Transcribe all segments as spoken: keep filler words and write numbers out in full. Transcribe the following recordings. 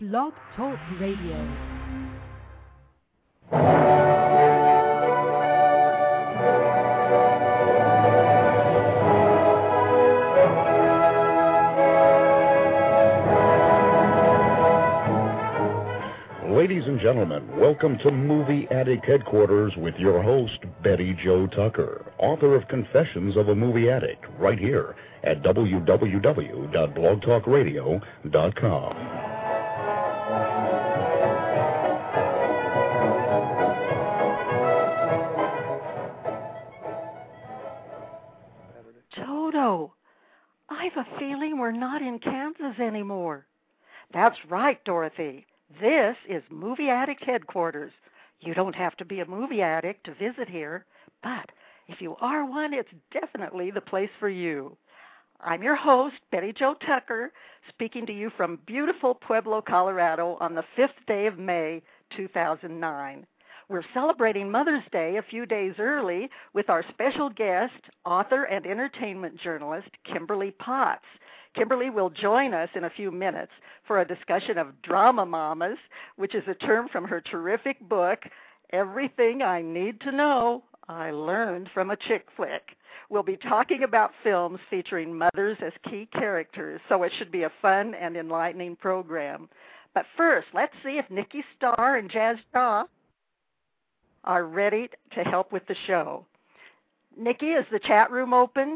Blog Talk Radio. Ladies and gentlemen, welcome to Movie Addict Headquarters with your host, Betty Jo Tucker, author of Confessions of a Movie Addict, right here at w w w dot blog talk radio dot com. Toto, I've a feeling we're not in Kansas anymore. That's right, Dorothy. This is Movie Addict Headquarters. You don't have to be a movie addict to visit here, but if you are one, it's definitely the place for you. I'm your host, Betty Jo Tucker, speaking to you from beautiful Pueblo, Colorado on the fifth day of May, two thousand nine. We're celebrating Mother's Day a few days early with our special guest, author and entertainment journalist, Kimberly Potts. Kimberly will join us in a few minutes for a discussion of drama mamas, which is a term from her terrific book, Everything I Need to Know I Learned from a Chick Flick. We'll be talking about films featuring mothers as key characters, so it should be a fun and enlightening program. But first, let's see if Nikki Starr and Jazz Shaw are ready to help with the show. Nikki, is the chat room open?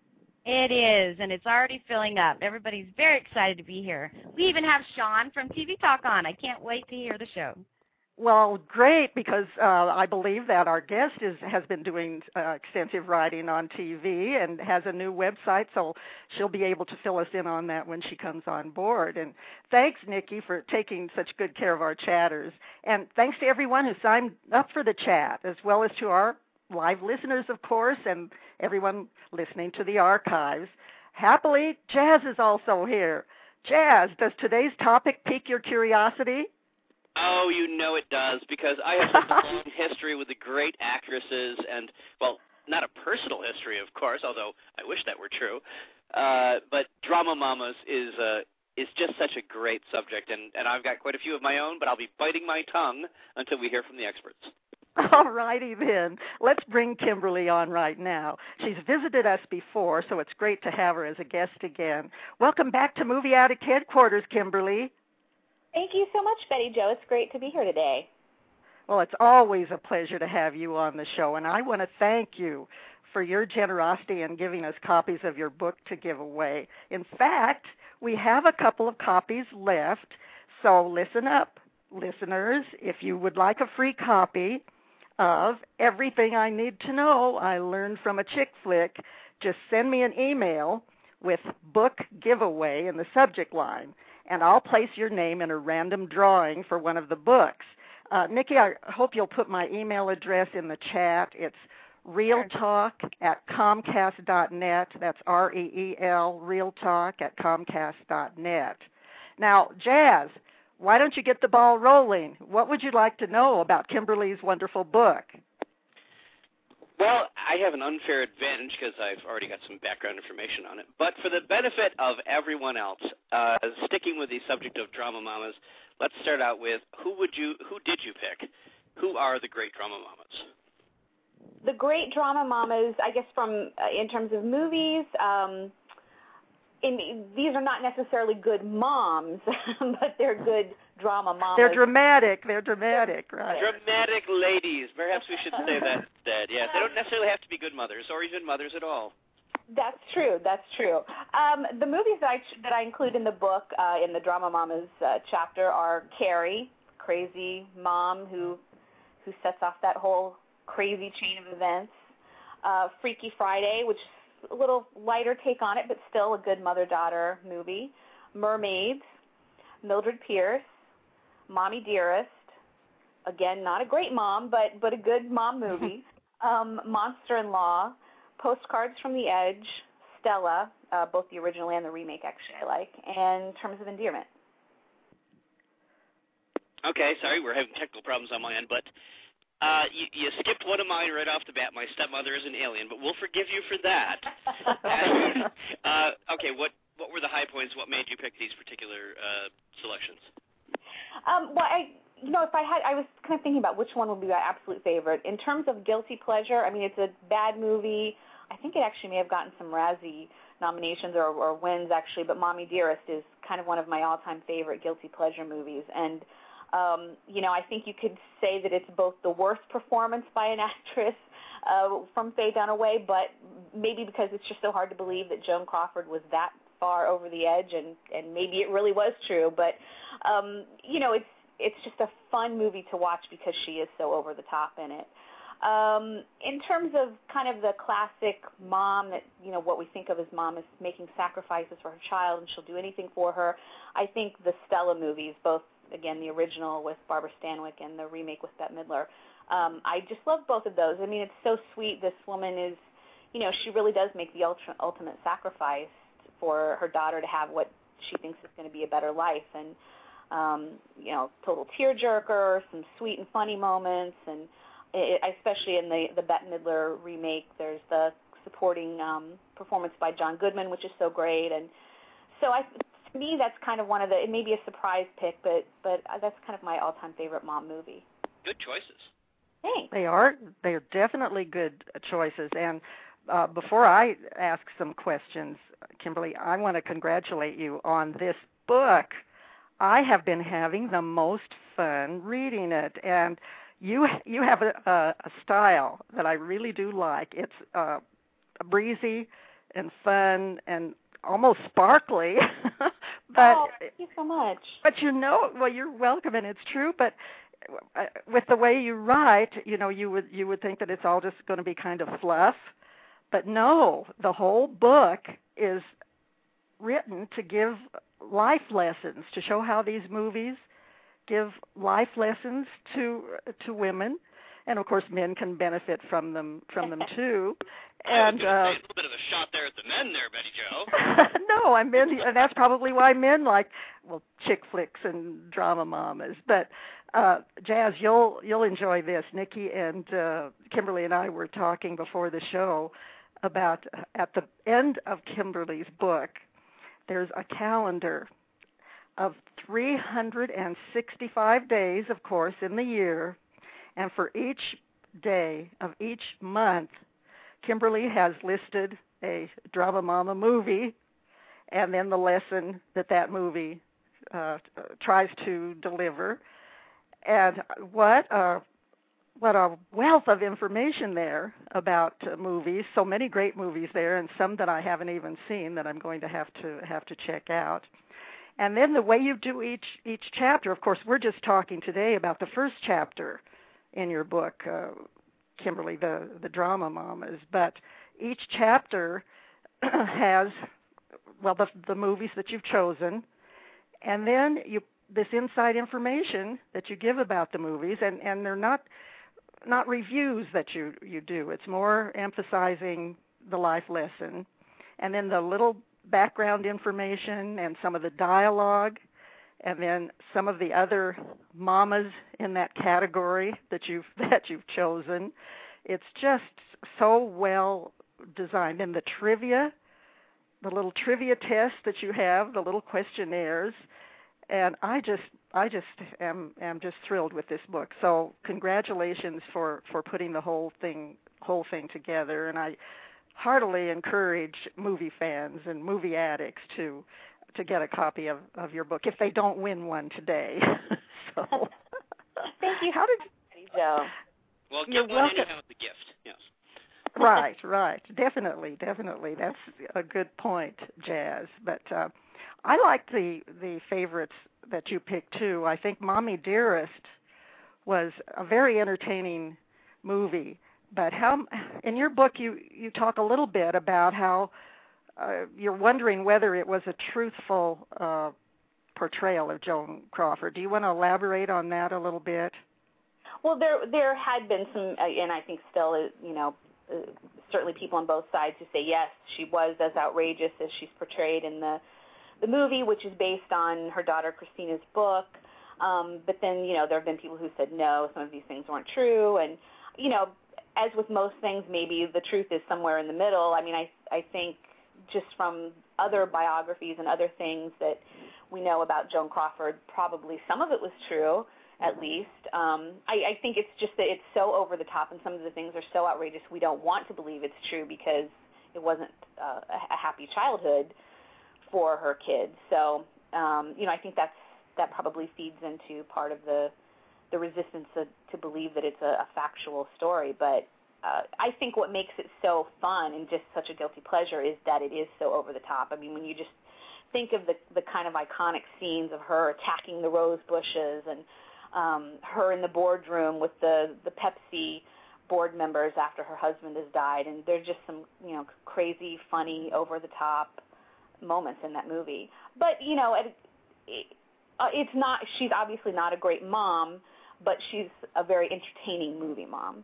It is, and it's already filling up. Everybody's very excited to be here. We even have Sean from T V Talk on. I can't wait to hear the show. Well, great, because uh, I believe that our guest is, has been doing uh, extensive writing on T V and has a new website, so she'll be able to fill us in on that when she comes on board. And thanks, Nikki, for taking such good care of our chatters. And thanks to everyone who signed up for the chat, as well as to our live listeners, of course, and everyone listening to the archives. Happily, Jazz is also here. Jazz, does today's topic pique your curiosity? Oh, you know it does, because I have such a long history with the great actresses and, well, not a personal history, of course, although I wish that were true, uh, but drama mamas is uh, is just such a great subject, and, and I've got quite a few of my own, but I'll be biting my tongue until we hear from the experts. All righty then. Let's bring Kimberly on right now. She's visited us before, so it's great to have her as a guest again. Welcome back to Movie Addict Headquarters, Kimberly. Thank you so much, Betty Jo. It's great to be here today. Well, it's always a pleasure to have you on the show, and I want to thank you for your generosity in giving us copies of your book to give away. In fact, we have a couple of copies left, so listen up, listeners. If you would like a free copy of Everything I Need to Know I Learned from a Chick Flick, just send me an email with book giveaway in the subject line, and I'll place your name in a random drawing for one of the books. Uh, Nikki, I hope you'll put my email address in the chat. It's realtalk at comcast dot net. That's R E E L, realtalk at comcast dot net. Now, Jazz, why don't you get the ball rolling? What would you like to know about Kimberly's wonderful book? Well, I have an unfair advantage because I've already got some background information on it. But for the benefit of everyone else, uh, sticking with the subject of drama mamas, let's start out with who would you, who did you pick? Who are the great drama mamas? The great drama mamas, I guess, from uh, in terms of movies. Um, In, these are not necessarily good moms, but they're good drama mamas. They're dramatic. They're dramatic, right? Dramatic ladies. Perhaps we should say that instead. Yes, they don't necessarily have to be good mothers or even mothers at all. That's true. That's true. Um, the movies that I that I include in the book, uh, in the drama mamas uh, chapter, are Carrie, crazy mom who who sets off that whole crazy chain of events. Uh, Freaky Friday, which a little lighter take on it, but still a good mother-daughter movie. Mermaids, Mildred Pierce, Mommy Dearest, again, not a great mom, but, but a good mom movie. um, Monster-in-Law, Postcards from the Edge, Stella, uh, both the original and the remake, actually, I like, and Terms of Endearment. Okay, sorry, we're having technical problems on my end, but Uh, you, you skipped one of mine right off the bat. My stepmother is an alien, but we'll forgive you for that. and, uh, okay, what what were the high points? What made you pick these particular uh, selections? Um, well, I, you know, if I had, I was kind of thinking about which one would be my absolute favorite. In terms of guilty pleasure, I mean, it's a bad movie. I think it actually may have gotten some Razzie nominations or, or wins, actually, but Mommy Dearest is kind of one of my all-time favorite guilty pleasure movies. And, um, you know, I think you could say that it's both the worst performance by an actress uh, from Faye Dunaway, but maybe because it's just so hard to believe that Joan Crawford was that far over the edge, and, and maybe it really was true. But, um, you know, it's it's just a fun movie to watch because she is so over the top in it. Um, in terms of kind of the classic mom that, you know, what we think of as mom is making sacrifices for her child and she'll do anything for her, I think the Stella movies, both, again, the original with Barbara Stanwyck and the remake with Bette Midler, um, I just love both of those. I mean, it's so sweet. This woman is, you know, she really does make the ultra, ultimate sacrifice for her daughter to have what she thinks is going to be a better life. And, um, you know, total tearjerker, some sweet and funny moments, and it, especially in the, the Bette Midler remake, there's the supporting um, performance by John Goodman, which is so great. And so I, to me, that's kind of one of the, it may be a surprise pick, but, but that's kind of my all-time favorite mom movie. Good choices. Thanks. They are. They are definitely good choices. And uh, before I ask some questions, Kimberly, I want to congratulate you on this book. I have been having the most fun reading it, and you you have a, a, a style that I really do like. It's uh, breezy and fun and almost sparkly. but oh, thank you so much. But you know, well, you're welcome, and it's true. But with the way you write, you know, you would you would think that it's all just going to be kind of fluff. But no, the whole book is written to give life lessons, to show how these movies give life lessons to to women, and of course men can benefit from them from them too. And I was uh, say, a little bit of a shot there at the men there, Betty Jo. no, I meant, and that's probably why men like well chick flicks and drama mamas. But uh, Jazz, you'll you'll enjoy this. Nikki and uh, Kimberly and I were talking before the show about uh, at the end of Kimberly's book, there's a calendar of three hundred sixty-five days, of course, in the year, and for each day of each month, Kimberly has listed a Drama Mama movie and then the lesson that that movie uh, tries to deliver. And what a, what a wealth of information there about uh, movies, so many great movies there, and some that I haven't even seen that I'm going to have to have to check out. And then the way you do each each chapter, of course, we're just talking today about the first chapter in your book, uh, Kimberly, the, the Drama Mamas, but each chapter has, well, the, the movies that you've chosen, and then you this inside information that you give about the movies, and, and they're not not reviews that you, you do. It's more emphasizing the life lesson, and then the little background information and some of the dialogue, and then some of the other mamas in that category that you've that you've chosen. It's just so well designed. And the trivia, the little trivia tests that you have, the little questionnaires, and I just I just am am just thrilled with this book. So congratulations for, for putting the whole thing whole thing together. And I heartily encourage movie fans and movie addicts to to get a copy of, of your book if they don't win one today. so thank you. How did you, Joe? Well, You're get one welcome. anyhow as a gift. Yes. Right, right. Definitely, definitely. That's a good point, Jazz. But uh, I like the the favorites that you picked too. I think Mommy Dearest was a very entertaining movie. But how in your book you, you talk a little bit about how uh, you're wondering whether it was a truthful uh, portrayal of Joan Crawford. Do you want to elaborate on that a little bit? Well, there there had been some, uh, and I think still is, you know, uh, certainly people on both sides who say yes, she was as outrageous as she's portrayed in the the movie, which is based on her daughter Christina's book. Um, but then, you know, there have been people who said no, some of these things weren't true, and you know, as with most things, maybe the truth is somewhere in the middle. I mean, I I think just from other biographies and other things that we know about Joan Crawford, probably some of it was true, at least. Um, I, I think it's just that it's so over the top, and some of the things are so outrageous we don't want to believe it's true because it wasn't uh, a, a happy childhood for her kids. So, um, you know, I think that's that probably feeds into part of the the resistance to, to believe that it's a, a factual story. But uh, I think what makes it so fun and just such a guilty pleasure is that it is so over the top. I mean, when you just think of the the kind of iconic scenes of her attacking the rose bushes and um, her in the boardroom with the, the Pepsi board members after her husband has died, and there's just some, you know, crazy, funny, over-the-top moments in that movie. But, you know, it, it, uh, it's not, she's obviously not a great mom, but she's a very entertaining movie mom.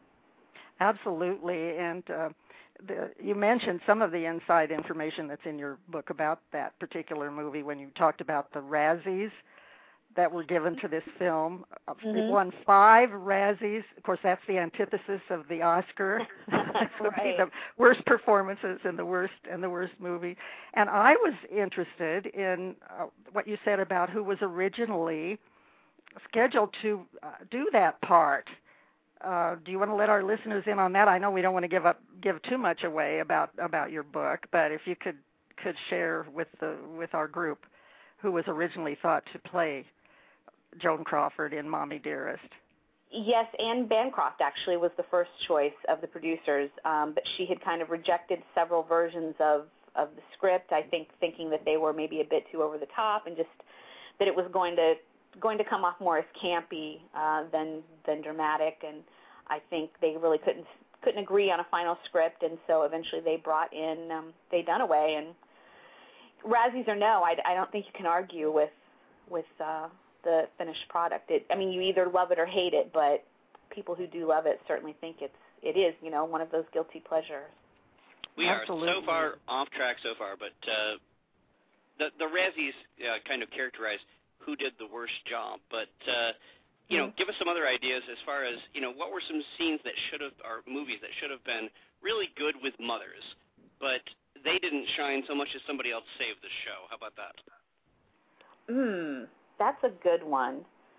Absolutely, and uh, the, you mentioned some of the inside information that's in your book about that particular movie when you talked about the Razzies that were given to this film. Mm-hmm. It won five Razzies. Of course, that's the antithesis of the Oscar. That would Right. be the worst performances and the worst and the worst movie. And I was interested in uh, what you said about who was originally scheduled to uh, do that part. Uh, do you want to let our listeners in on that? I know we don't want to give up give too much away about, about your book, but if you could could share with the with our group who was originally thought to play Joan Crawford in Mommy Dearest. Yes, Anne Bancroft actually was the first choice of the producers, um, but she had kind of rejected several versions of, of the script, I think thinking that they were maybe a bit too over the top and just that it was going to going to come off more as campy uh, than than dramatic, and I think they really couldn't couldn't agree on a final script, and so eventually they brought in um, Faye Dunaway, and Razzies or no, I, I don't think you can argue with with uh, the finished product. It, I mean, you either love it or hate it, but people who do love it certainly think it's it is, you know, one of those guilty pleasures. We Absolutely. are so far off track so far, but uh, the the Razzies uh, kind of characterize who did the worst job. But uh, you mm-hmm. know, give us some other ideas as far as, you know, what were some scenes that should have, or movies that should have been really good with mothers, but they didn't shine so much as somebody else saved the show. How about that? Hmm, that's a good one.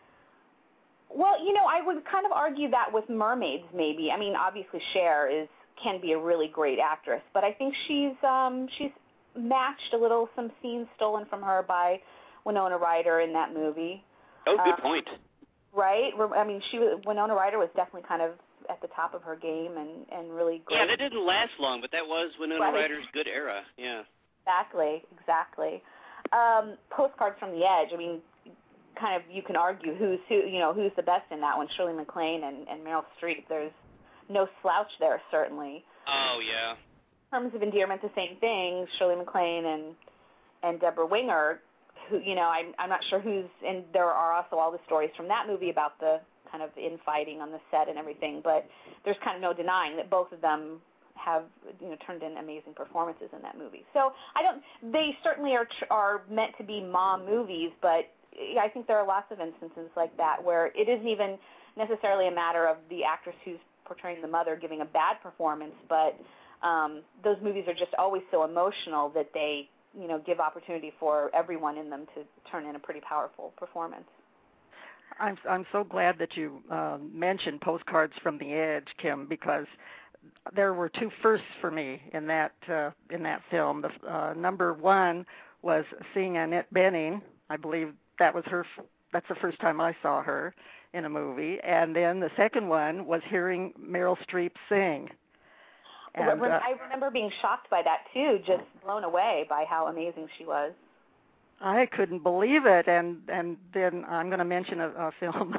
Well, you know, I would kind of argue that with mermaids, maybe. I mean, obviously Cher is can be a really great actress, but I think she's um, she's matched a little some scenes stolen from her by Winona Ryder in that movie. Oh, good um, point. Right? I mean, she was, Winona Ryder was definitely kind of at the top of her game and, and really great. Yeah, that didn't last long, but that was Winona right. Ryder's good era. Yeah. Exactly, exactly. Um, Postcards from the Edge. I mean, kind of you can argue who's who. You know, who's the best in that one? Shirley MacLaine and, and Meryl Streep. There's no slouch there, certainly. Oh yeah. In terms of endearment, the same thing. Shirley MacLaine and and Deborah Winger. Who, you know, I'm I'm not sure who's. And there are also all the stories from that movie about the kind of infighting on the set and everything. But there's kind of no denying that both of them have, you know, turned in amazing performances in that movie. So I don't. They certainly are are meant to be mom movies, but I think there are lots of instances like that where it isn't even necessarily a matter of the actress who's portraying the mother giving a bad performance, but um, those movies are just always so emotional that they, you know, give opportunity for everyone in them to turn in a pretty powerful performance. I'm I'm so glad that you uh, mentioned Postcards from the Edge, Kim, because there were two firsts for me in that uh, in that film. The uh, number one was seeing Annette Bening. I believe that was her. That's the first time I saw her in a movie. And then the second one was hearing Meryl Streep sing. And, well, uh, I remember being shocked by that too, just blown away by how amazing she was. I couldn't believe it, and and then I'm going to mention a, a film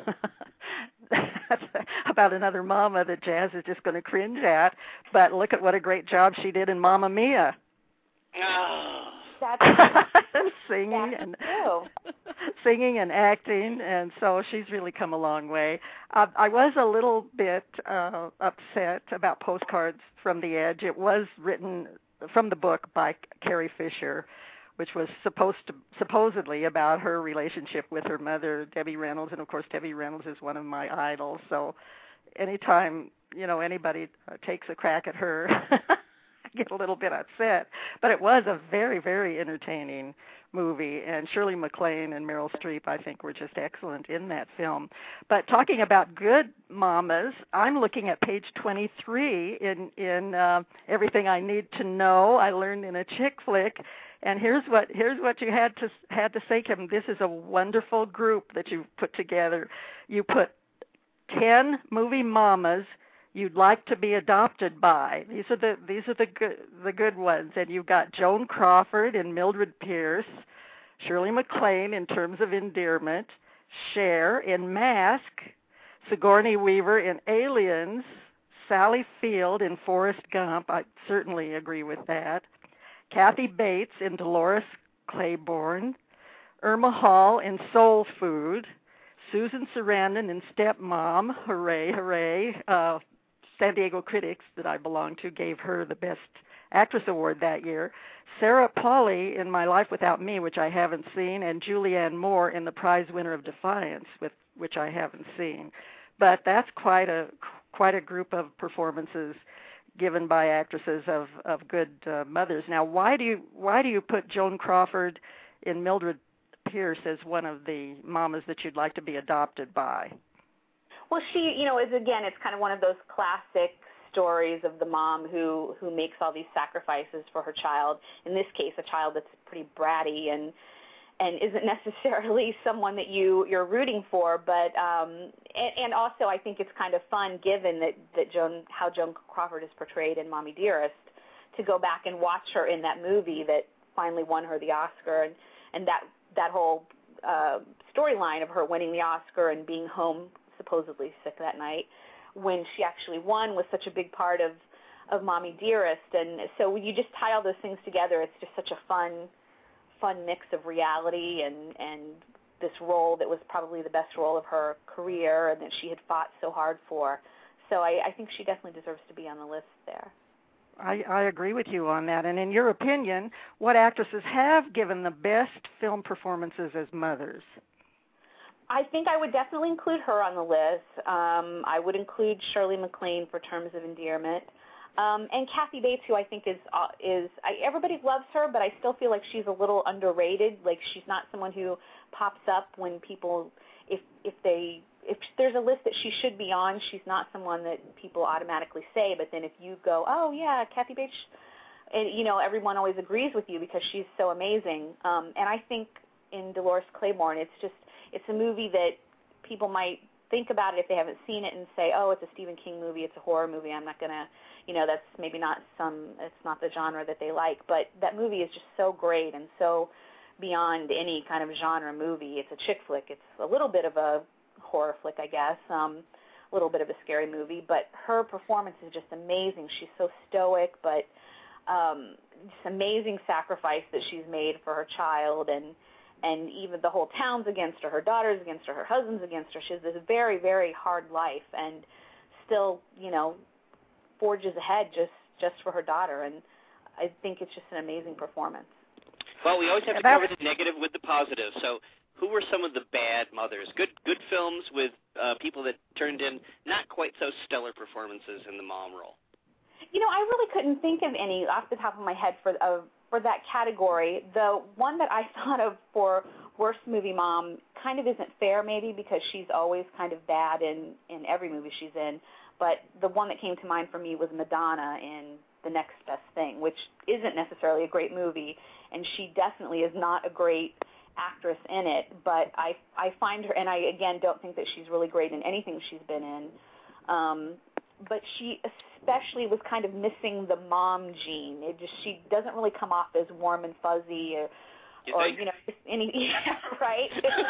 about another mama that Jazz is just going to cringe at. But look at what a great job she did in Mamma Mia. Oh. That's singing that's and true. singing and acting, and so she's really come a long way. Uh, I was a little bit uh, upset about Postcards from the Edge. It was written from the book by Carrie Fisher, which was supposed to supposedly about her relationship with her mother, Debbie Reynolds, and of course Debbie Reynolds is one of my idols. So anytime, you know, anybody uh, takes a crack at her, get a little bit upset. But it was a very, very entertaining movie, and Shirley MacLaine and Meryl Streep, I think, were just excellent in that film. But talking about good mamas, I'm looking at page twenty-three in, in uh, Everything I Need to Know I Learned in a Chick Flick. And here's what here's what you had to had to say, Kevin. This is a wonderful group that you put together. You put ten movie mamas you'd like to be adopted by. These are the these are the good the good ones. And you've got Joan Crawford and Mildred Pierce, Shirley MacLaine in Terms of Endearment, Cher in Mask, Sigourney Weaver in Aliens, Sally Field in Forrest Gump. I certainly agree with that. Kathy Bates in Dolores Claiborne, Irma Hall in Soul Food, Susan Sarandon in Stepmom, hooray, hooray. Uh, San Diego Critics, that I belong to, gave her the Best Actress Award that year. Sarah Polley in My Life Without Me, which I haven't seen, and Julianne Moore in The Prize Winner of Defiance, with which I haven't seen. But that's quite a quite a group of performances given by actresses of of good uh, mothers. Now, why do you why do you put Joan Crawford and Mildred Pierce as one of the mamas that you'd like to be adopted by? Well, she, you know, is again, it's kind of one of those classic stories of the mom who who makes all these sacrifices for her child. In this case, a child that's pretty bratty and and isn't necessarily someone that you you're rooting for, but um, and, and also I think it's kind of fun, given that that Joan how Joan Crawford is portrayed in Mommy Dearest, to go back and watch her in that movie that finally won her the Oscar, and and that that whole uh, storyline of her winning the Oscar and being home supposedly sick that night when she actually won was such a big part of of Mommy Dearest. And so when you just tie all those things together, it's just such a fun. fun mix of reality and, and this role that was probably the best role of her career and that she had fought so hard for. So I, I think she definitely deserves to be on the list there. I, I agree with you on that. And in your opinion, what actresses have given the best film performances as mothers? I think I would definitely include her on the list. Um, I would include Shirley MacLaine for Terms of Endearment. Um, and Kathy Bates, who I think is uh, is I, everybody loves her, but I still feel like she's a little underrated. Like, she's not someone who pops up when people, if if they if there's a list that she should be on, she's not someone that people automatically say. But then if you go, oh yeah, Kathy Bates, and you know everyone always agrees with you because she's so amazing. Um, and I think in Dolores Claiborne, it's just it's a movie that people might think about it if they haven't seen it and say, oh, it's a Stephen King movie, it's a horror movie, I'm not going to, you know, that's maybe not some, it's not the genre that they like. But that movie is just so great and so beyond any kind of genre movie. It's a chick flick. It's a little bit of a horror flick, I guess, um, a little bit of a scary movie. But her performance is just amazing. She's so stoic, but um, just amazing sacrifice that she's made for her child, and and even the whole town's against her, her daughter's against her, her husband's against her. She has this very, very hard life and still, you know, forges ahead just, just for her daughter. And I think it's just an amazing performance. Well, we always have to cover the negative with the positive. So who were some of the bad mothers? Good good films with uh, people that turned in not quite so stellar performances in the mom role. You know, I really couldn't think of any off the top of my head for uh, for that category. The one that I thought of for worst movie mom kind of isn't fair, maybe, because she's always kind of bad in, in every movie she's in. But the one that came to mind for me was Madonna in The Next Best Thing, which isn't necessarily a great movie, and she definitely is not a great actress in it. But I I find her, and I, again, don't think that she's really great in anything she's been in. Um, but she especially was kind of missing the mom gene. It just she doesn't really come off as warm and fuzzy, or you, or, you know, any yeah, right.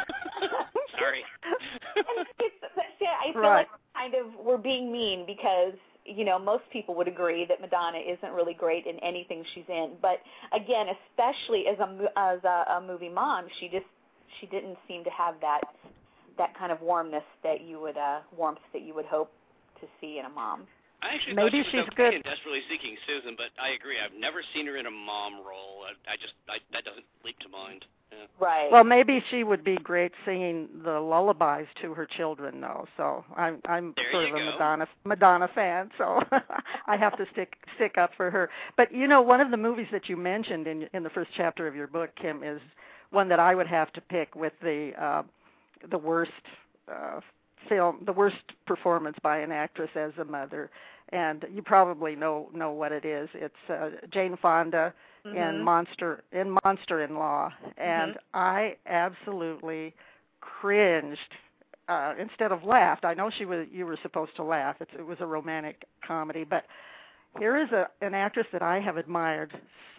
Sorry. And it's, yeah, I feel right. like kind of we're being mean because you know most people would agree that Madonna isn't really great in anything she's in. But again, especially as a as a, a movie mom, she just she didn't seem to have that that kind of warmness that you would uh, warmth that you would hope to see in a mom. I actually Maybe thought she was she's okay good. in Desperately Seeking Susan, but I agree. I've never seen her in a mom role. I, I just I, that doesn't leap to mind. Yeah. Right. Well, maybe she would be great singing the lullabies to her children, though. So I'm I'm There sort you of a go. Madonna Madonna fan, so I have to stick stick up for her. But you know, one of the movies that you mentioned in in the first chapter of your book, Kim, is one that I would have to pick with the uh, the worst uh, film, the worst performance by an actress as a mother. And you probably know know what it is. It's uh, Jane Fonda mm-hmm. in Monster in Monster-in-Law, and mm-hmm. I absolutely cringed uh, instead of laughed. I know she was you were supposed to laugh. It's, it was a romantic comedy, but here is a an actress that I have admired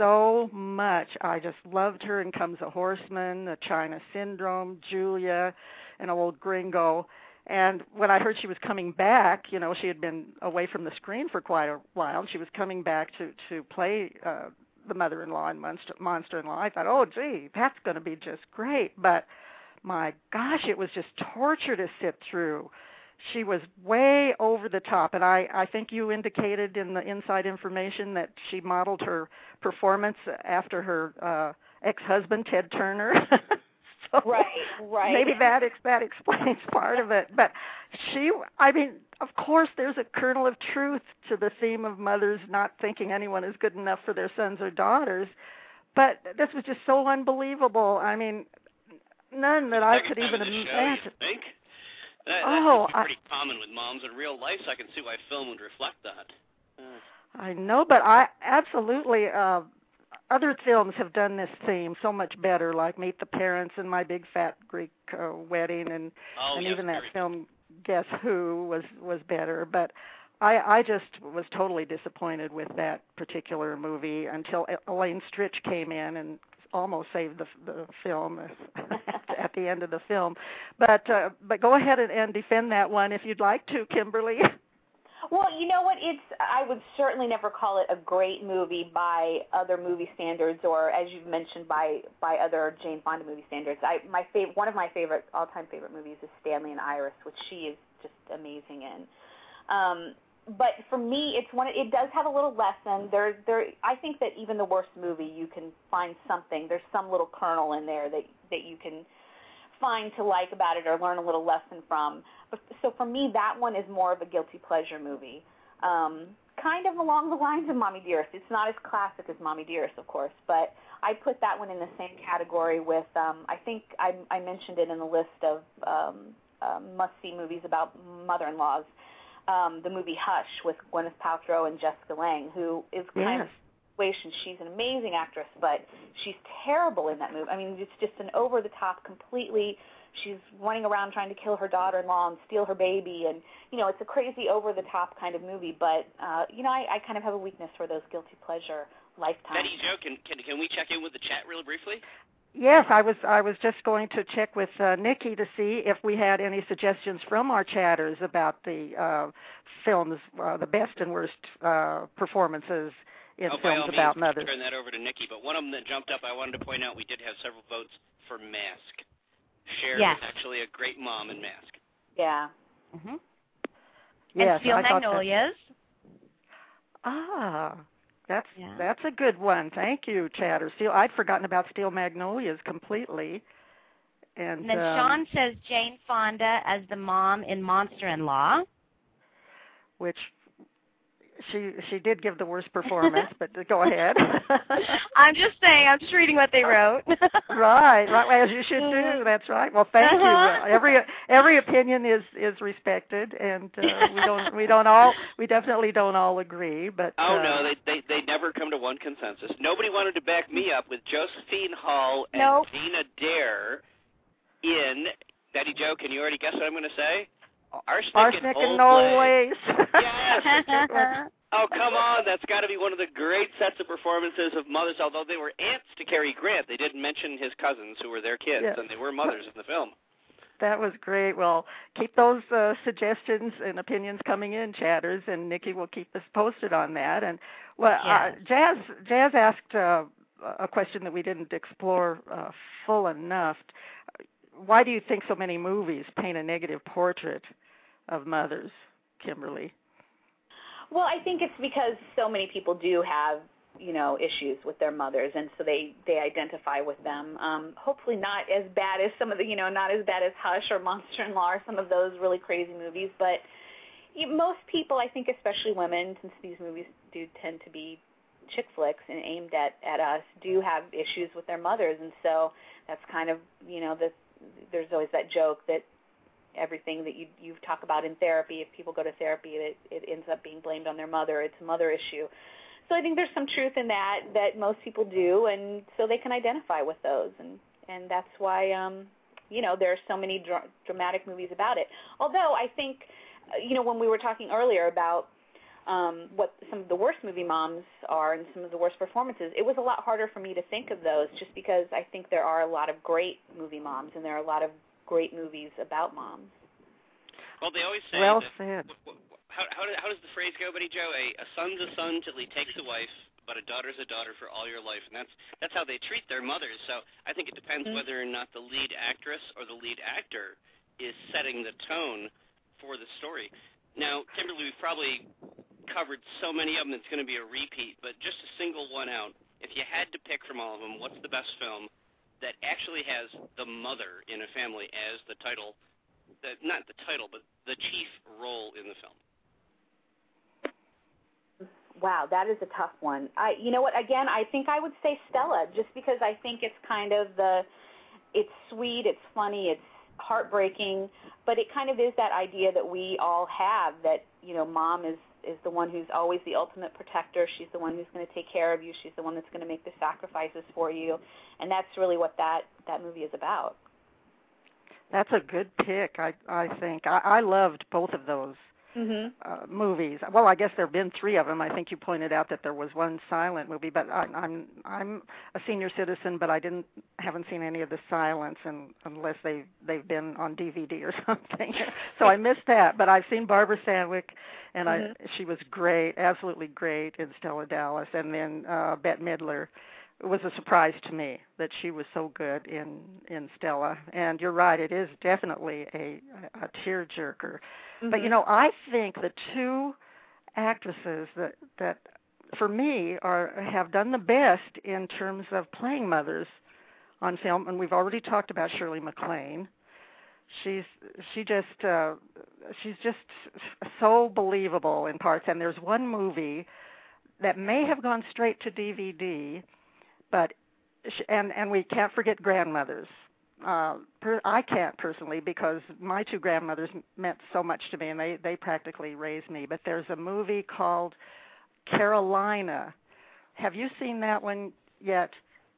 so much. I just loved her in Comes a Horseman, The China Syndrome, Julia, and Old Gringo. And when I heard she was coming back, you know, she had been away from the screen for quite a while. She was coming back to, to play uh, the mother-in-law in Monster, Monster-in-Law. I thought, oh, gee, that's going to be just great. But, my gosh, it was just torture to sit through. She was way over the top. And I, I think you indicated in the inside information that she modeled her performance after her uh, ex-husband, Ted Turner. So right, right. Maybe that ex- that explains part of it. But she, I mean, of course, there's a kernel of truth to the theme of mothers not thinking anyone is good enough for their sons or daughters. But this was just so unbelievable. I mean, none that I could even imagine. Show, you think? That, oh, that's pretty I, common with moms in real life, so I can see why film would reflect that. Uh. I know, but I absolutely. Uh, Other films have done this theme so much better, like Meet the Parents and My Big Fat Greek uh, Wedding, and, oh, and yes, even that very film Guess Who was, was better. But I, I just was totally disappointed with that particular movie until Elaine Stritch came in and almost saved the, the film at the end of the film. But uh, but go ahead and, and defend that one if you'd like to, Kimberly. Well, you know what? It's I would certainly never call it a great movie by other movie standards, or as you've mentioned, by by other Jane Fonda movie standards. I my fav- one of my favorite all-time favorite movies is Stanley and Iris, which she is just amazing in. Um, but for me, it's one. It does have a little lesson. There, there. I think that even the worst movie, you can find something. There's some little kernel in there that that you can find to like about it or learn a little lesson from. But, so for me, that one is more of a guilty pleasure movie, um, kind of along the lines of Mommy Dearest. It's not as classic as Mommy Dearest, of course, but I put that one in the same category with, um, I think I, I mentioned it in the list of um, uh, must-see movies about mother-in-laws, um, the movie Hush with Gwyneth Paltrow and Jessica Lange, who is kind yes. of situation. She's an amazing actress, but she's terrible in that movie. I mean, it's just an over-the-top, completely, she's running around trying to kill her daughter-in-law and steal her baby, and, you know, it's a crazy over-the-top kind of movie, but, uh, you know, I, I kind of have a weakness for those guilty pleasure Lifetime. Betty Jo, can, can, can we check in with the chat real briefly? Yes, I was I was just going to check with uh, Nikki to see if we had any suggestions from our chatters about the uh, films, uh, the best and worst uh, performances in oh, films about mothers. Turn that over to Nikki. But one of them that jumped up, I wanted to point out, we did have several votes for Mask. Cher yes. is actually a great mom in Mask. Yeah. Mm-hmm. Yes, and Steel I Magnolias. That... Ah, that's yeah. that's a good one. Thank you, Chatter. Steel. I'd forgotten about Steel Magnolias completely. And, and then um, Sean says Jane Fonda as the mom in Monster-in-Law, which. She she did give the worst performance, but go ahead. I'm just saying, I'm just reading what they wrote. right, right, as you should do. That's right. Well, thank uh-huh. you. Uh, every every opinion is, is respected, and uh, we don't we don't all we definitely don't all agree. But oh uh, no, they they they never come to one consensus. Nobody wanted to back me up with Josephine Hall and nope. Dina Dare in Betty Jo. Can you already guess what I'm going to say? Arsenic, Arsenic and, and Knowles. Yes. Oh, come on. That's got to be one of the great sets of performances of mothers, although they were aunts to Cary Grant. They didn't mention his cousins, who were their kids, yes. and they were mothers in the film. That was great. Well, keep those uh, suggestions and opinions coming in, chatters, and Nikki will keep us posted on that. And well, yes. uh, Jazz Jazz asked uh, a question that we didn't explore uh, full enough. Why do you think so many movies paint a negative portrait of mothers, Kimberly? Well, I think it's because so many people do have you know, issues with their mothers, and so they, they identify with them. Um, hopefully not as bad as some of the, you know, not as bad as Hush or Monster-in-Law or some of those really crazy movies, but most people, I think especially women, since these movies do tend to be chick flicks and aimed at, at us, do have issues with their mothers, and so that's kind of, you know, the, there's always that joke that everything that you you talk about in therapy, if people go to therapy, it, it ends up being blamed on their mother. It's a mother issue. So I think there's some truth in that, that most people do, and so they can identify with those, and, and that's why, um, you know, there are so many dr- dramatic movies about it. Although I think, you know, when we were talking earlier about um, what some of the worst movie moms are and some of the worst performances, it was a lot harder for me to think of those just because I think there are a lot of great movie moms and there are a lot of great movies about moms. Well, they always say well that, said. How, how, how does the phrase go, Betty Jo? A, a son's a son till he takes a wife, but a daughter's a daughter for all your life, and that's that's how they treat their mothers. So I think it depends mm-hmm. whether or not the lead actress or the lead actor is setting the tone for the story. Now, Kimberly, we've probably covered so many of them it's going to be a repeat, but just to single one out, if you had to pick from all of them, what's the best film that actually has the mother in a family as the title, the, not the title, but the chief role in the film? Wow, that is a tough one. I, you know what, again, I think I would say Stella, just because I think it's kind of the, it's sweet, it's funny, it's heartbreaking, but it kind of is that idea that we all have that, you know, mom is, is the one who's always the ultimate protector. She's the one who's going to take care of you. She's the one that's going to make the sacrifices for you. And that's really what that, that movie is about. That's a good pick, I I think. I, I loved both of those mm-hmm. uh, movies. Well, I guess there have been three of them. I think you pointed out that there was one silent movie, but I, I'm I'm a senior citizen, but I didn't haven't seen any of the silents, and unless they they've been on D V D or something. So I missed that. But I've seen Barbara Sandwick, and mm-hmm. I she was great, absolutely great in Stella Dallas, and then uh, Bette Midler. It was a surprise to me that she was so good in, in Stella. And you're right, it is definitely a, a tearjerker. Mm-hmm. But, you know, I think the two actresses that, that for me, are have done the best in terms of playing mothers on film, and we've already talked about Shirley MacLaine. She's she just uh, she's just so believable in parts. And there's one movie that may have gone straight to D V D, but and and we can't forget grandmothers. Uh, per, I can't personally because my two grandmothers meant so much to me, and they they practically raised me. But there's a movie called Carolina. Have you seen that one yet,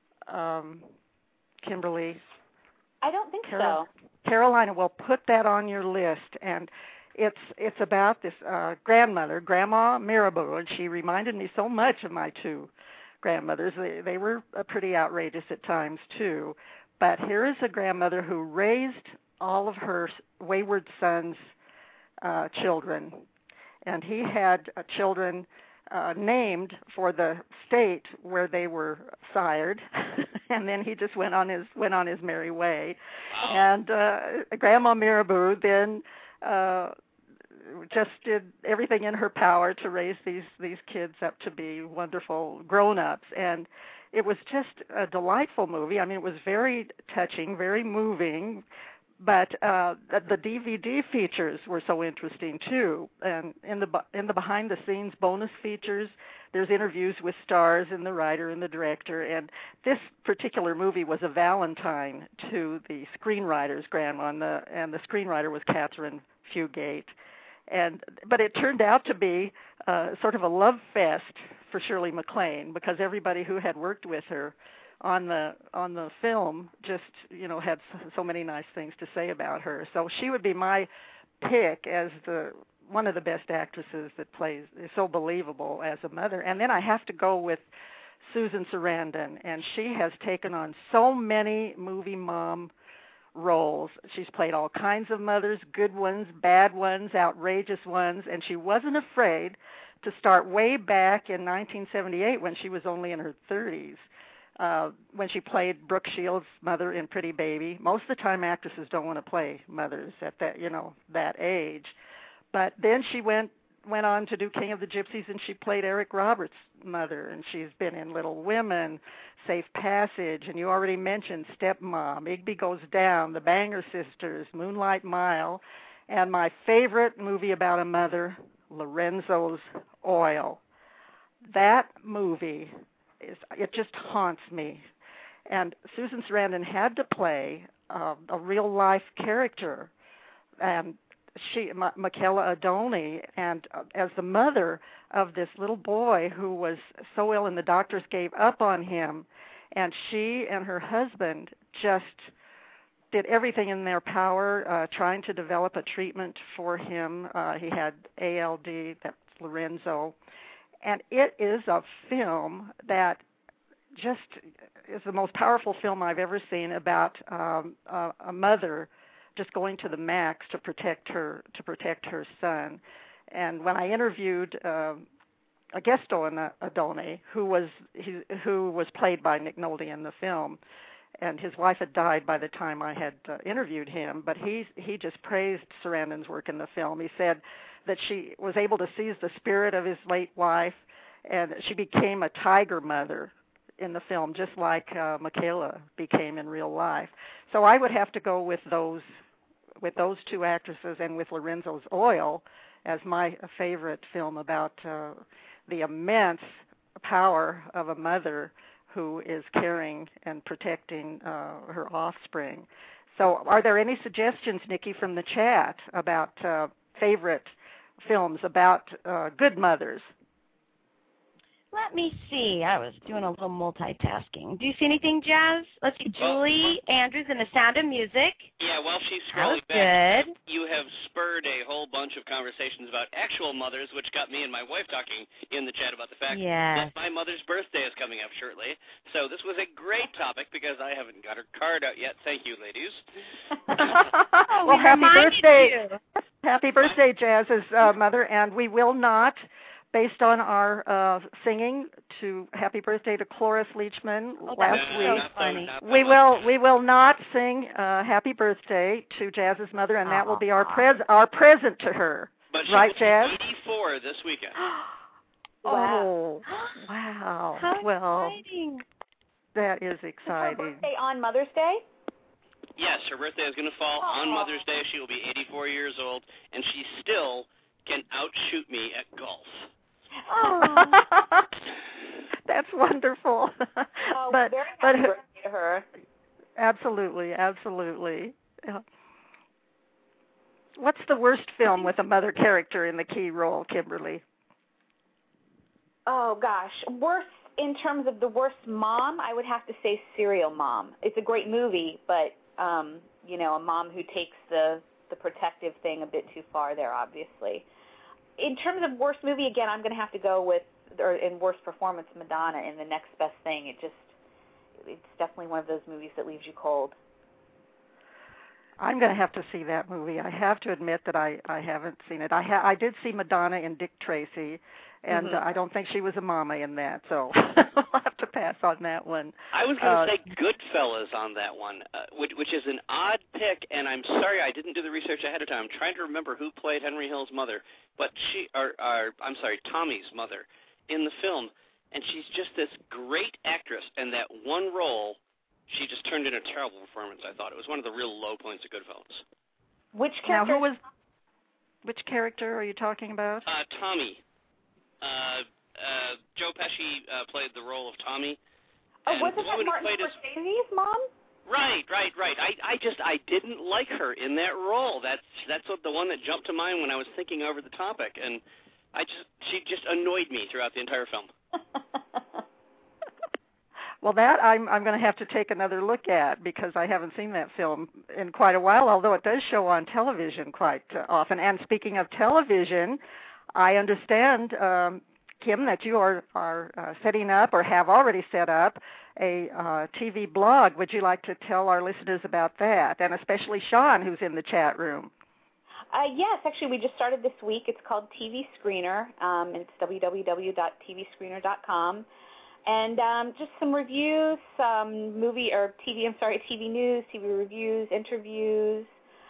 um, Kimberly? I don't think Carol- so. Carolina. Well, put that on your list. And it's it's about this uh, grandmother, Grandma Mirabeau, and she reminded me so much of my two grandmothers. They, they were uh, pretty outrageous at times, too. But here is a grandmother who raised all of her wayward sons' uh, children. And he had uh, children uh, named for the state where they were sired. And then he just went on his went on his merry way. And uh, Grandma Mirabeau then uh, just did everything in her power to raise these these kids up to be wonderful grown-ups. And it was just a delightful movie. I mean, it was very touching, very moving, but uh, the, the D V D features were so interesting too. And in the in the behind-the-scenes bonus features, there's interviews with stars and the writer and the director. And this particular movie was a valentine to the screenwriter's grandma, and the and the screenwriter was Catherine Fugate. And but it turned out to be uh, sort of a love fest for Shirley MacLaine, because everybody who had worked with her on the on the film just you know had so, so many nice things to say about her. So she would be my pick as the one of the best actresses that plays is so believable as a mother. And then I have to go with Susan Sarandon, and she has taken on so many movie mom roles. She's played all kinds of mothers, good ones, bad ones, outrageous ones, and she wasn't afraid to start way back in nineteen seventy-eight when she was only in her thirties, uh, when she played Brooke Shields' mother in Pretty Baby. Most of the time actresses don't want to play mothers at that, you know, that age. But then she went went on to do King of the Gypsies, and she played Eric Roberts' mother, and she's been in Little Women, Safe Passage, and you already mentioned Stepmom, Igby Goes Down, The Banger Sisters, Moonlight Mile, and my favorite movie about a mother, Lorenzo's Oil. That movie, is it just haunts me. And Susan Sarandon had to play uh, a real-life character, and she, M- Michaela Adoni, and uh, as the mother of this little boy who was so ill and the doctors gave up on him, and she and her husband just did everything in their power uh, trying to develop a treatment for him. Uh, he had A L D, that's Lorenzo, and it is a film that just is the most powerful film I've ever seen about um, a, a mother just going to the max to protect her to protect her son. And when I interviewed uh, Augusto Adoni, who was he, who was played by Nick Nolte in the film, and his wife had died by the time I had uh, interviewed him, but he he just praised Sarandon's work in the film. He said that she was able to seize the spirit of his late wife, and she became a tiger mother in the film, just like uh, Michaela became in real life. So I would have to go with those with those two actresses and with Lorenzo's Oil as my favorite film about uh, the immense power of a mother who is caring and protecting uh, her offspring. So are there any suggestions, Nikki, from the chat about uh, favorite films about uh, good mothers? Let me see. I was doing a little multitasking. Do you see anything, Jazz? Let's see. Julie well, Andrews in The Sound of Music. Yeah, while she's scrolling back, good. You have spurred a whole bunch of conversations about actual mothers, which got me and my wife talking in the chat about the fact yes. that my mother's birthday is coming up shortly. So this was a great topic because I haven't got her card out yet. Thank you, ladies. oh, well, we happy birthday. You. Happy birthday, Jazz's uh, mother, and we will not, based on our uh, singing to Happy Birthday to Cloris Leachman oh, last so week, funny. we will we will not sing uh, Happy Birthday to Jazz's mother, and that will be our pres- our present to her. But she right, will Jazz? be eighty-four this weekend. oh, wow. How well, exciting. That is Is exciting. her birthday on Mother's Day? Yes, her birthday is going to fall Aww. on Mother's Day. She will be eighty-four years old, and she still can outshoot me at golf. Oh, that's wonderful. oh but very but happy birthday to her. Absolutely, absolutely. Yeah. What's the worst film with a mother character in the key role, Kimberly? Oh gosh, worst in terms of the worst mom, I would have to say Serial Mom. It's a great movie, but um, you know, a mom who takes the the protective thing a bit too far there, obviously. In terms of worst movie, again, I'm going to have to go with, or in worst performance, Madonna in The Next Best Thing. It just, it's definitely one of those movies that leaves you cold. I'm going to have to see that movie. I have to admit that I, I haven't seen it. I ha- I did see Madonna in Dick Tracy, and mm-hmm. uh, I don't think she was a mama in that, so I'll have to pass on that one. I was going to uh, say Goodfellas on that one, uh, which, which is an odd pick, and I'm sorry I didn't do the research ahead of time. I'm trying to remember who played Henry Hill's mother, but she, or, or I'm sorry, Tommy's mother in the film, and she's just this great actress, and that one role, she just turned in a terrible performance, I thought. It was one of the real low points of Goodfellas. Which now, character? who was, which character are you talking about? Uh, Tommy. Uh, uh, Joe Pesci uh, played the role of Tommy. Oh, and wasn't the that woman Martin who played his... Scorsese's mom? Right, right, right. I, I just, I didn't like her in that role. That's, that's what the one that jumped to mind when I was thinking over the topic, and I just, she just annoyed me throughout the entire film. Well, that I'm I'm going to have to take another look at because I haven't seen that film in quite a while, although it does show on television quite uh, often. And speaking of television, I understand, um, Kim, that you are, are uh, setting up or have already set up a uh, T V blog. Would you like to tell our listeners about that, and especially Sean, who's in the chat room? Uh, yes, actually, we just started this week. It's called T V Screener, um, and it's w w w dot t v screener dot com. And um, just some reviews, some movie or T V, I'm sorry, T V news, T V reviews, interviews,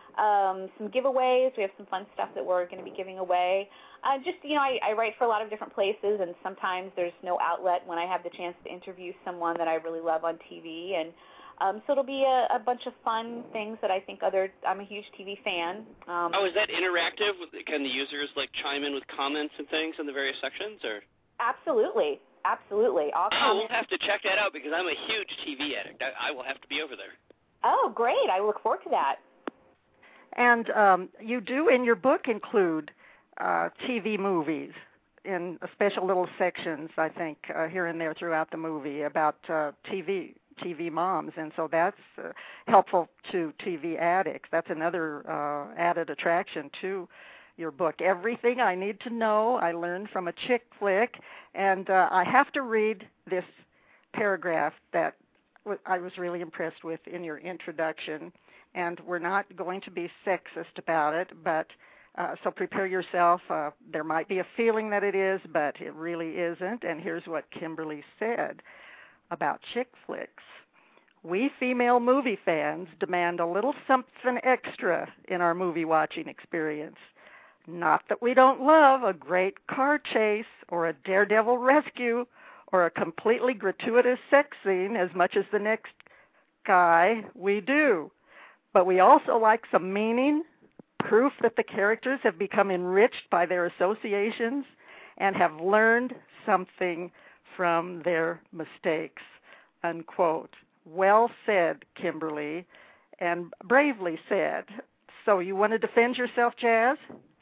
um, some giveaways. We have some fun stuff that we're going to be giving away. Uh, just, you know, I, I write for a lot of different places, and sometimes there's no outlet when I have the chance to interview someone that I really love on T V. And um, so it'll be a, a bunch of fun things that I think other, I'm a huge T V fan. Um, oh, is that interactive? Can the users, like, chime in with comments and things in the various sections? Or? Absolutely. Absolutely. All oh, we'll have to check that out because I'm a huge T V addict. I, I will have to be over there. Oh, great. I look forward to that. And um, you do in your book include uh, T V movies in special little sections, I think, uh, here and there throughout the movie about uh, T V T V moms, and so that's uh, helpful to T V addicts. That's another uh, added attraction to your book. Everything I need to know I learned from a chick flick, and uh, I have to read this paragraph that w- I was really impressed with in your introduction, and we're not going to be sexist about it, but uh, so prepare yourself. Uh, there might be a feeling that it is, but it really isn't, and here's what Kimberly said about chick flicks. We female movie fans demand a little something extra in our movie watching experience. Not that we don't love a great car chase or a daredevil rescue or a completely gratuitous sex scene as much as the next guy, we do. But we also like some meaning, proof that the characters have become enriched by their associations and have learned something from their mistakes, unquote. Well said, Kimberly, and bravely said. So you want to defend yourself, Jazz?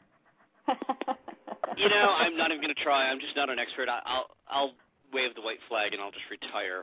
You know, I'm not even going to try. I'm just not an expert. I, I'll I'll wave the white flag and I'll just retire.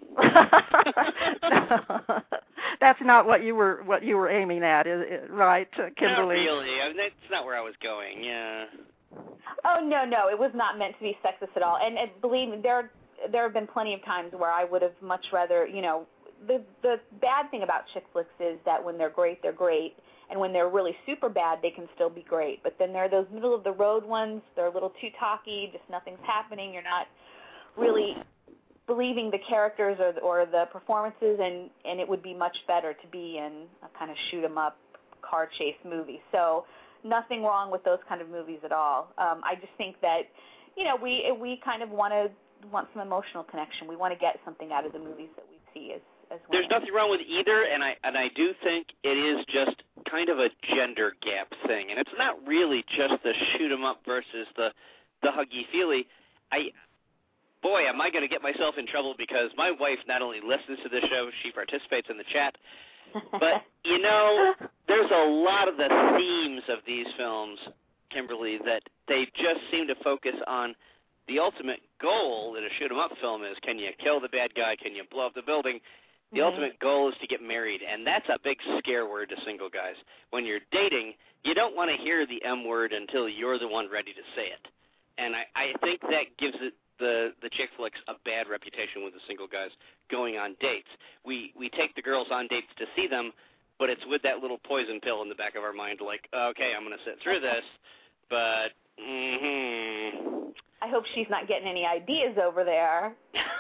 No, that's not what you were what you were aiming at, is it, right, Kimberly? Not really. I mean, that's not where I was going. Yeah. Oh no, no, it was not meant to be sexist at all. And, and believe me, there there have been plenty of times where I would have much rather, you know, the the bad thing about chick flicks is that when they're great, they're great, and when they're really super bad, they can still be great. But then there are those middle of the road ones. They're a little too talky. Just nothing's happening. You're not really believing the characters or the, or the performances, and and it would be much better to be in a kind of shoot 'em up car chase movie. So nothing wrong with those kind of movies at all. Um, I just think that, you know, we we kind of want to want some emotional connection. We want to get something out of the movies that we see as as well. There's nothing wrong with either, and I and I do think it is just kind of a gender gap thing, and it's not really just the shoot 'em up versus the the huggy feely. I boy, am I going to get myself in trouble because my wife not only listens to the show, she participates in the chat. But, you know, there's a lot of the themes of these films, Kimberly, that they just seem to focus on the ultimate goal that a shoot-'em-up film is. Can you kill the bad guy? Can you blow up the building? The mm-hmm. ultimate goal is to get married, and that's a big scare word to single guys. When you're dating, you don't want to hear the M word until you're the one ready to say it. And I, I think that gives it the the chick flicks a bad reputation with the single guys going on dates. We we take the girls on dates to see them, but it's with that little poison pill in the back of our mind, like, okay, I'm going to sit through this, but mm-hmm. I hope she's not getting any ideas over there.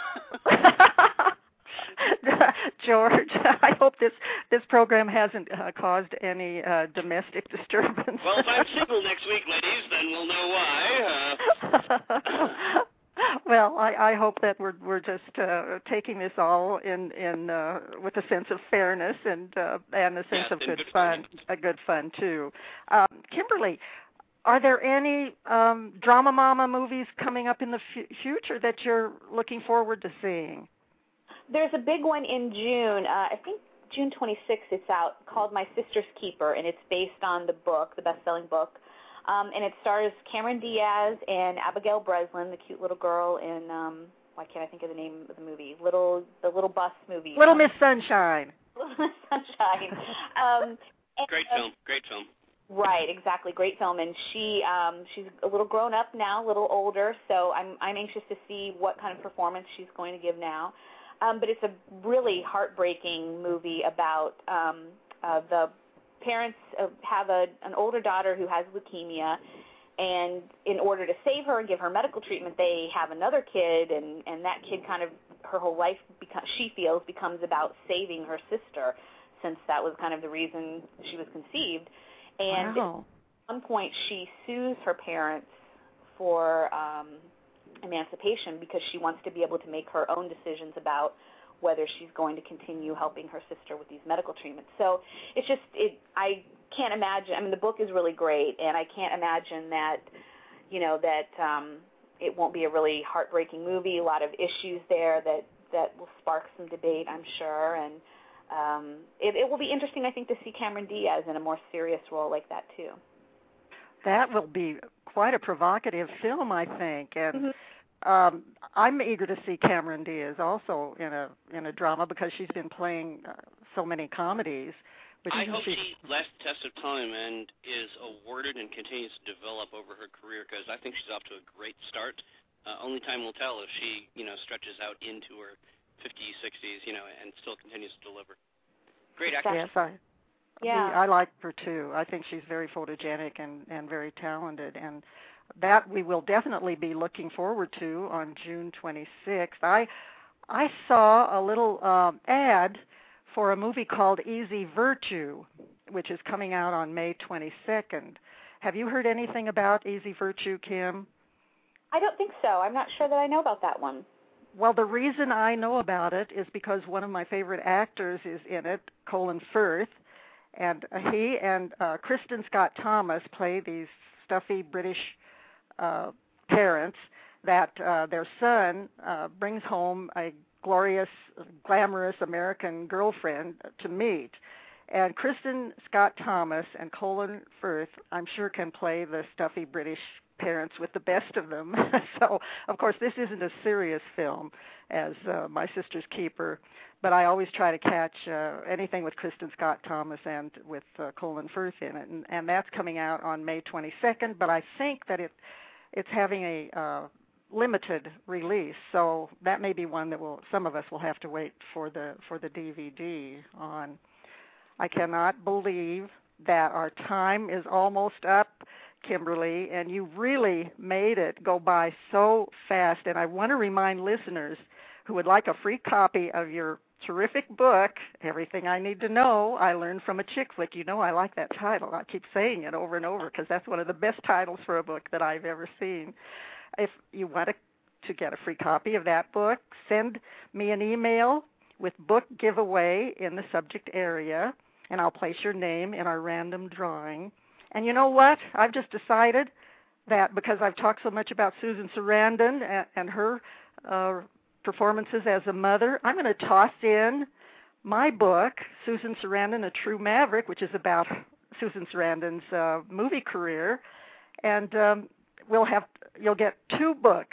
George, I hope this this program hasn't uh, caused any uh, domestic disturbance. Well, if I'm single next week, ladies, then we'll know why. Uh... Well, I, I hope that we're we're just uh, taking this all in in uh, with a sense of fairness and uh, and a sense yes, of good, good fun, a good fun too. Um, Kimberly, are there any um, Drama Mama movies coming up in the f- future that you're looking forward to seeing? There's a big one in June. Uh, I think June twenty-sixth. It's out, called My Sister's Keeper, and it's based on the book, the best-selling book. Um, and it stars Cameron Diaz and Abigail Breslin, the cute little girl in, um, why can't I think of the name of the movie? Little, the little bus movie. Little Miss Sunshine. Little Miss Sunshine. um, and, great film, um, great film. Right, exactly, great film. And she, um, she's a little grown up now, a little older, so I'm, I'm anxious to see what kind of performance she's going to give now. Um, but it's a really heartbreaking movie about um, uh, the parents have a, an older daughter who has leukemia, and in order to save her and give her medical treatment, they have another kid, and, and that kid kind of, her whole life, becomes, she feels, becomes about saving her sister. since that was kind of the reason she was conceived. And wow. at one point, she sues her parents for um, emancipation because she wants to be able to make her own decisions about whether she's going to continue helping her sister with these medical treatments. So it's just, it, I can't imagine, I mean, the book is really great, and I can't imagine that, you know, that um, it won't be a really heartbreaking movie, a lot of issues there that, that will spark some debate, I'm sure, and um, it, it will be interesting, I think, to see Cameron Diaz in a more serious role like that, too. That will be quite a provocative film, I think, and Mm-hmm. Um, I'm eager to see Cameron Diaz also in a in a drama because she's been playing uh, so many comedies. But I hope she's, she lasts the test of time and is awarded and continues to develop over her career, because I think she's off to a great start. Uh, only time will tell if she, you know, stretches out into her fifties, sixties, you know, and still continues to deliver. Great actress. Yes, I, Yeah. I like her too. I think she's very photogenic and, and very talented, and that we will definitely be looking forward to on June twenty-sixth. I I saw a little um, ad for a movie called Easy Virtue, which is coming out on May twenty-second. Have you heard anything about Easy Virtue, Kim? I don't think so. I'm not sure that I know about that one. Well, the reason I know about it is because one of my favorite actors is in it, Colin Firth, and he and uh, Kristen Scott Thomas play these stuffy British uh, parents that uh, their son uh, brings home a glorious, glamorous American girlfriend to meet. And Kristen Scott Thomas and Colin Firth, I'm sure, can play the stuffy British parents with the best of them. So, of course, this isn't a serious film as uh, My Sister's Keeper, but I always try to catch uh, anything with Kristen Scott Thomas and with uh, Colin Firth in it, and, and that's coming out on May twenty-second, but I think that it it's having a uh, limited release, so that may be one that will some of us will have to wait for the for the D V D on. I cannot believe that our time is almost up, Kimberly, and you really made it go by so fast. And I want to remind listeners who would like a free copy of your terrific book, Everything I Need to Know, I Learned from a Chick Flick. You know I like that title. I keep saying it over and over because that's one of the best titles for a book that I've ever seen. If you want to, to get a free copy of that book, send me an email with book giveaway in the subject area, and I'll place your name in our random drawing. And you know what? I've just decided that because I've talked so much about Susan Sarandon and, and her uh, performances as a mother, I'm going to toss in my book, Susan Sarandon, A True Maverick, which is about Susan Sarandon's uh, movie career. And um, we'll have you'll get two books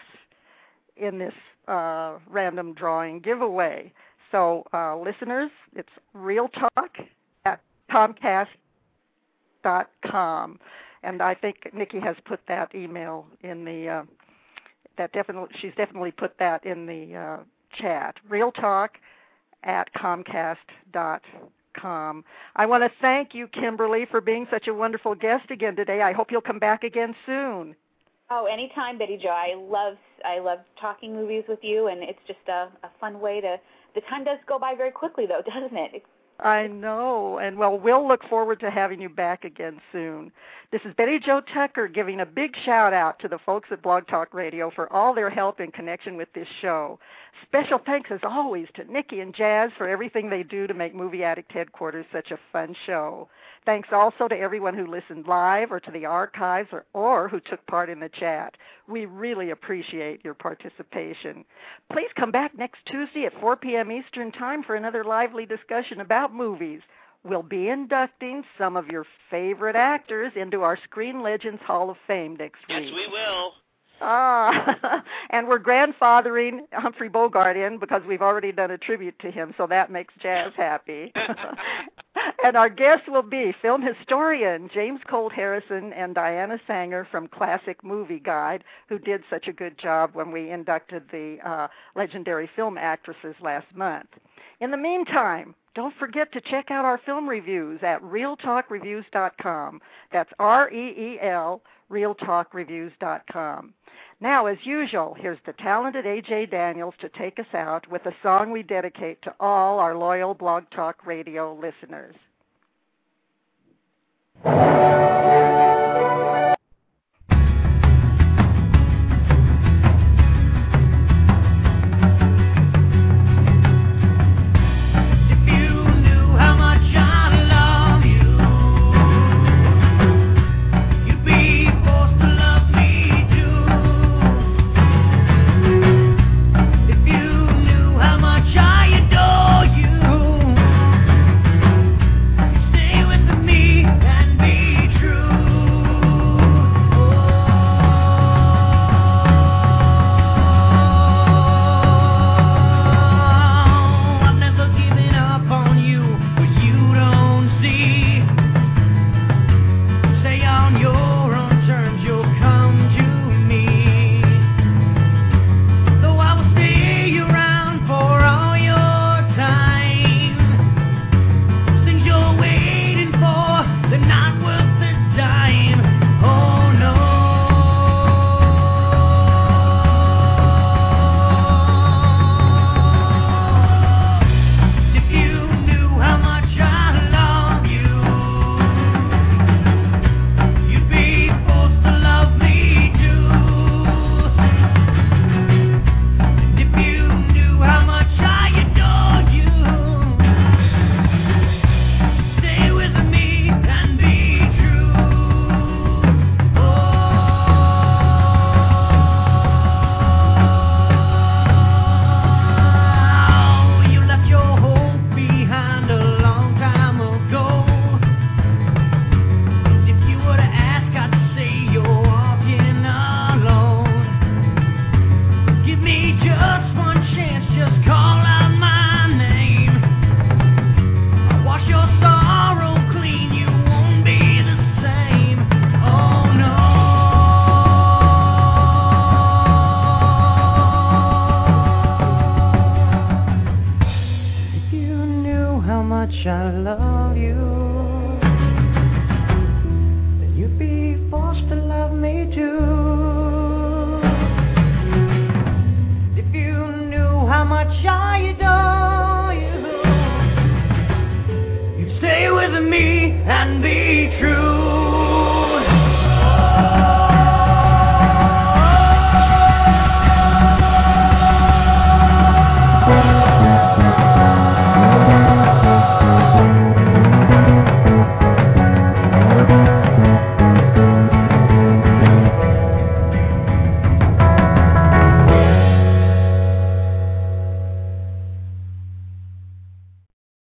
in this uh, random drawing giveaway. So, uh, listeners, it's Real Talk at Comcast dot com, and I think Nikki has put that email in the uh, that definitely she's definitely put that in the uh, chat. Real Talk at Comcast dot com. I want to thank you, Kimberly, for being such a wonderful guest again today. I hope you'll come back again soon. Oh, anytime, Betty Jo. I love I love talking movies with you, and it's just a, a fun way to. The time does go by very quickly, though, doesn't it? It's, I know, and well, we'll look forward to having you back again soon. This is Betty Jo Tucker giving a big shout-out to the folks at Blog Talk Radio for all their help in connection with this show. Special thanks, as always, to Nikki and Jazz for everything they do to make Movie Addict Headquarters such a fun show. Thanks also to everyone who listened live or to the archives or, or who took part in the chat. We really appreciate your participation. Please come back next Tuesday at four p.m. Eastern Time for another lively discussion about movies. We'll be inducting some of your favorite actors into our Screen Legends Hall of Fame next week. Yes, we will. Ah, and we're grandfathering Humphrey Bogart in because we've already done a tribute to him, so that makes Jazz happy. And our guests will be film historian James Colt Harrison and Diana Sanger from Classic Movie Guide, who did such a good job when we inducted the uh, legendary film actresses last month. In the meantime, don't forget to check out our film reviews at real talk reviews dot com. That's R E E L, real talk reviews dot com. Now, as usual, here's the talented A J Daniels to take us out with a song we dedicate to all our loyal Blog Talk Radio listeners. Not worth the dying.